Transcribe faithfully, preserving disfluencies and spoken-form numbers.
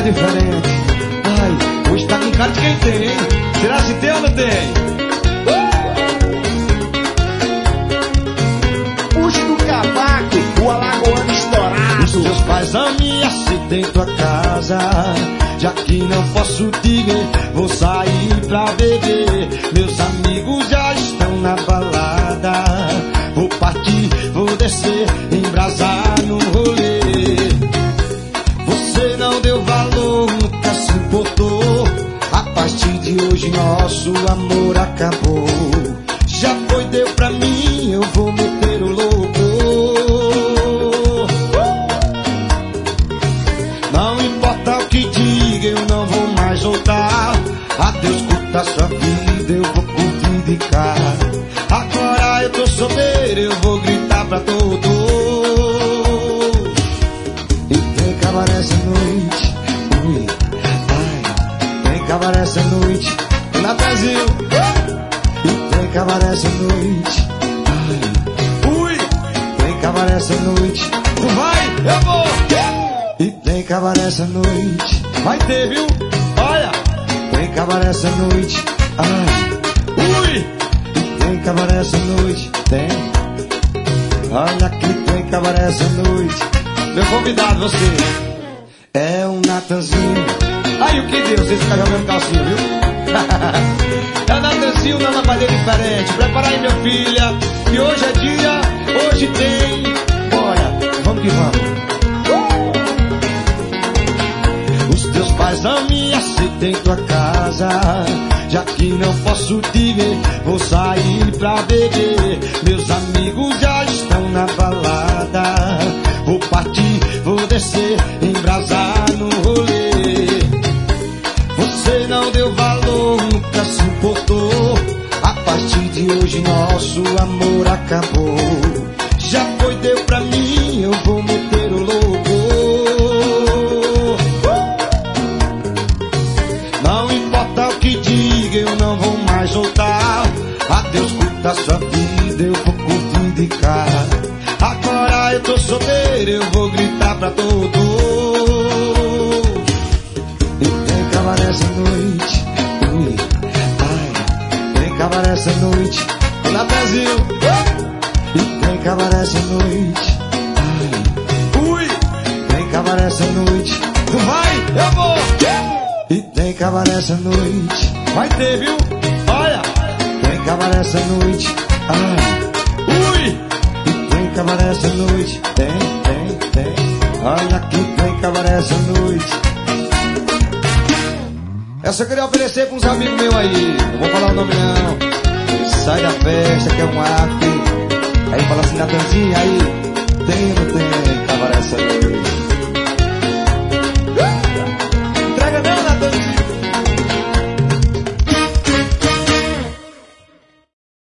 diferente. Ai, hoje tá com cara de quem tem, hein? Será se tem ou não tem? Puxa do cavaco, o alagoano estourado. Os teus pais não me aceitam em tua casa, já que não posso te ver, vou sair pra beber. Meus amigos já estão na balada, vou partir, vou descer, embrasar no rolê. Você não deu valor, nunca se importou. A partir de hoje nosso amor acabou. Já foi, deu pra mim, eu vou meter o louco. Não importa o que diga, eu não vou mais voltar. Adeus, curta sua vida, eu vou curtir de cá. Agora eu tô solteiro, eu vou gritar pra todos. E tem cabaré essa noite, ui, ai. Tem cabaré essa noite, na Brasil. E tem cabaré essa noite, ai. Ui, tem cabaré essa noite. Tu vai, eu vou. E tem cabaré essa noite, vai ter, viu? Olha, tem cabaré essa noite, ai. Ui, e tem cabaré essa noite, tem. Olha que tem cabaré essa noite. Meu convidado, você é um Natanzinho. Aí o que deu? Vocês ficam jogando calcinha, viu? É o Natanzinho na lavadeira diferente. Prepara aí, minha filha, que hoje é dia, hoje tem. Bora, vamos que vamos. Os teus pais não me aceitam em tua casa, já que não posso te ver, vou sair pra beber. Meus amigos já estão na balada, vou partir, vou descer, embrasar no rolê. Você não deu valor, nunca se importou. A partir de hoje nosso amor acabou. Já foi, deu pra mim, eu vou meter o louco. Não importa o que diga, eu não vou mais voltar. Adeus, curta sua vida, eu vou curtir de cá. Agora eu tô solteiro, eu vou gritar pra todos. E tem cabaré essa noite, ui, ai. Tem cabaré essa noite, na Brasil. E tem cabaré essa noite, ai. Ui, tem cabaré essa noite. Tu vai, eu vou. E tem cabaré essa noite, vai ter, viu? Olha, tem cabaré essa noite, ai. Ui, e tem cabaré essa noite, tem, tem, tem. Olha que tem cabaré essa noite. Essa eu queria oferecer pra uns amigos meus aí, não vou falar o nome não. Sai da festa, que é um after. Aí fala assim, Natanzinho, aí tem ou não tem cabaré essa noite?